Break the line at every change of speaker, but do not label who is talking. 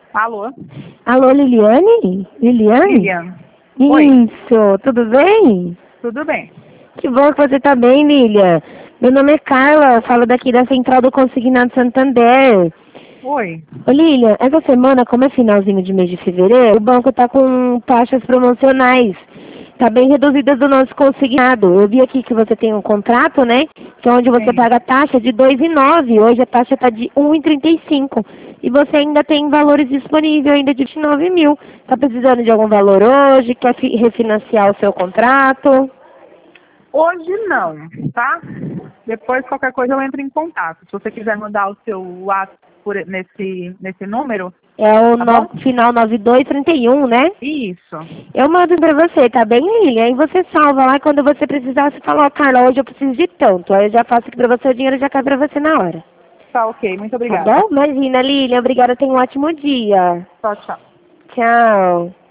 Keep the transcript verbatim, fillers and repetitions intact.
Alô?
Alô, Liliane? Liliane?
Lilian.
Isso, tudo bem?
Tudo bem.
Que bom que você está bem, Lilian. Meu nome é Carla, eu falo daqui da Central do Consignado Santander.
Oi.
Ô, Lilian, essa semana, como é finalzinho de mês de fevereiro, o banco está com taxas promocionais. Está bem reduzidas do nosso consignado. Eu vi aqui que você tem um contrato, né? Que é onde você
Sim.
paga a taxa de dois reais e nove centavos. Hoje a taxa está de um real e trinta e cinco centavos. E você ainda tem valores disponíveis ainda de vinte e nove mil. Está precisando de algum valor hoje? Quer fi- refinanciar o seu contrato?
Hoje não, tá? Depois, qualquer coisa, eu entro em contato. Se você quiser mandar o seu WhatsApp por, nesse, nesse número,
É o
tá bom?
no, final nove dois trinta e um, né?
Isso.
Eu mando pra você, tá bem, Lilian? Aí você salva lá quando você precisar, você fala, ó, Carla, hoje eu preciso de tanto. Aí eu já faço aqui pra você, o dinheiro já cai pra você na hora.
Tá ok. Muito
Tá
obrigada.
bom? Imagina, Lilian, obrigada, tenha um ótimo dia.
Tchau, tchau.
Tchau.